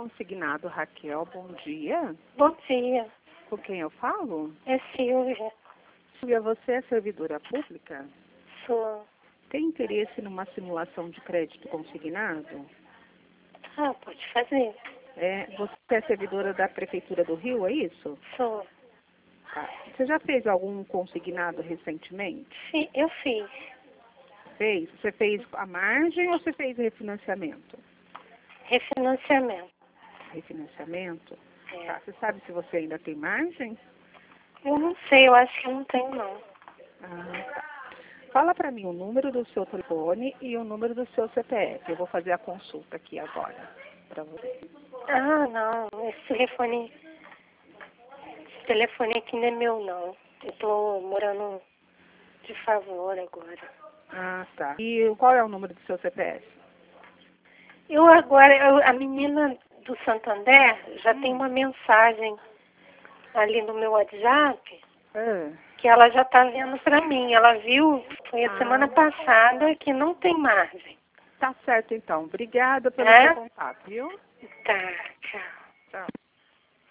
Consignado, Raquel, bom dia. Bom dia, Com quem eu falo? é Silvia. Silvia, você é servidora pública? Sou. Tem interesse numa simulação de crédito consignado? Ah, pode fazer. Você é servidora da Prefeitura do Rio, é isso? Sou. Tá. Você já fez algum consignado recentemente? Sim, eu fiz. Fez? Você fez a margem ou você fez refinanciamento? Refinanciamento. Refinanciamento? É. Tá. Você sabe se você ainda tem margem? Eu não sei, eu acho que eu não tenho não. Tá. Fala para mim o número do seu telefone e o número do seu CPF. Eu vou fazer a consulta aqui agora para você. Ah, não, esse telefone aqui não é meu não. Eu tô morando de favor agora. Ah, tá. E qual é o número do seu CPF? A menina do Santander já tem uma mensagem ali no meu WhatsApp que ela já tá vendo pra mim. Ela viu, foi a semana passada, que não tem margem. Tá certo, então. Obrigada pelo seu contato, viu? Tá, tchau. Tchau.